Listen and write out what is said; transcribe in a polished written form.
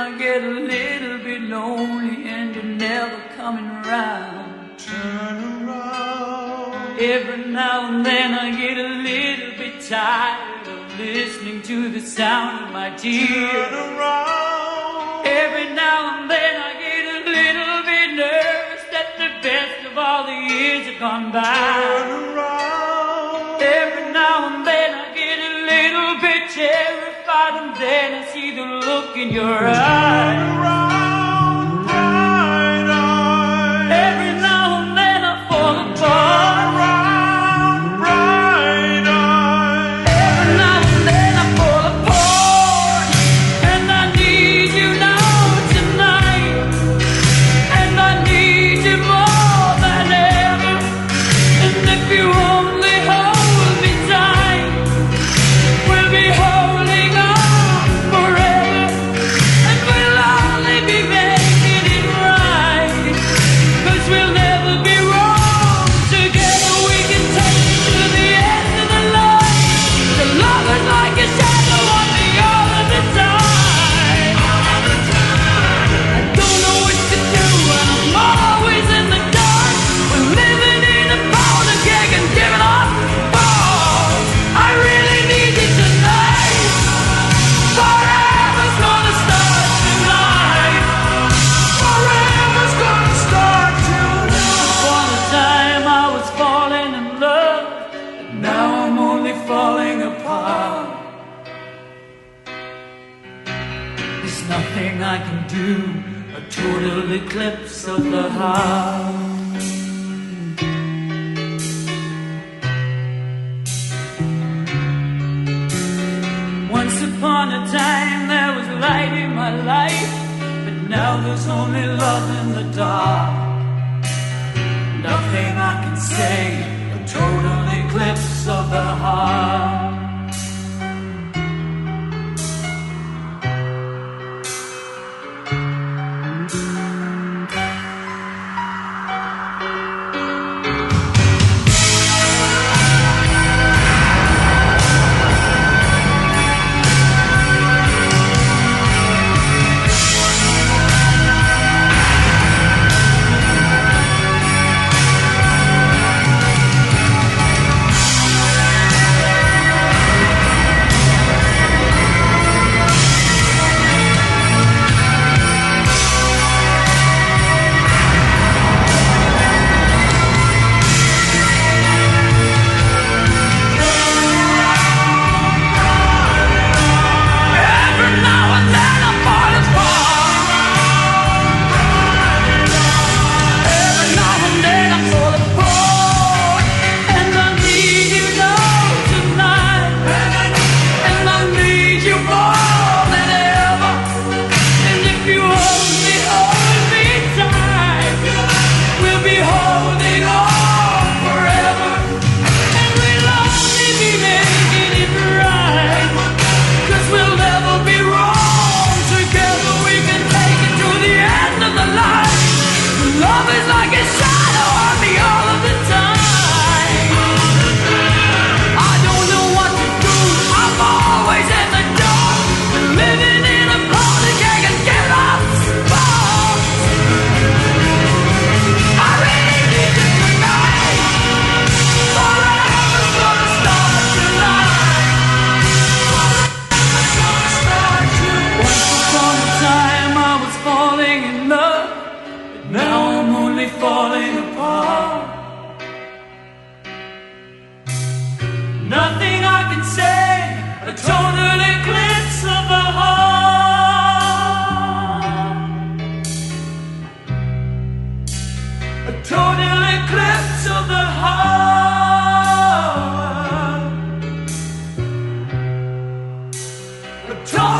I get a little bit lonely and you're never coming around. Turn around. Every now and then I get a little bit tired of listening to the sound of my tears. Turn around. Every now and then I get a little bit nervous that the best of all the years have gone by. Turn around. Every now and then I get a little bit terrified, and then I see the look in your eyes. Turn around, bright eyes. Every now and then I fall Turn apart. around, bright eyes. Every now and then I fall apart, and I need you now tonight, and I need you more than ever. And if you only hold me tight, we'll be holding on forever, and we'll only be making it right, 'cause we'll never be wrong. Together we can take it to the end of the line. The love is like a shadow on me all of the time. I don't know what to do, and I'm always in the dark. We're living in a powder keg and giving off balls. I really need you tonight. Forever's gonna start tonight. Forever's gonna start tonight. Once a time I was falling in love, and now I'm only falling apart. There's nothing I can do, a total eclipse of the heart. Once upon a time there was light in my life, but now there's only love in the dark. Nothing I can say, a total eclipse of the heart. Every now and then I fall apart. Every now and then I fall apart, and I need you now tonight, and I need you more than ever. And if you hold me tight, we'll be holding on forever, and we'll only be making it right, 'cause we'll never be wrong. Together we can take it to the end of the line. Love is like a shadow on me all of the time. I don't know what to do, I'm always in the dark. Living in a powder keg and get off balls. I really need you tonight. Forever's gonna start tonight. Once upon a time I was falling in love, but now I'm only falling apart. Nothing I can say, a total eclipse of the heart. A total eclipse of the heart. A total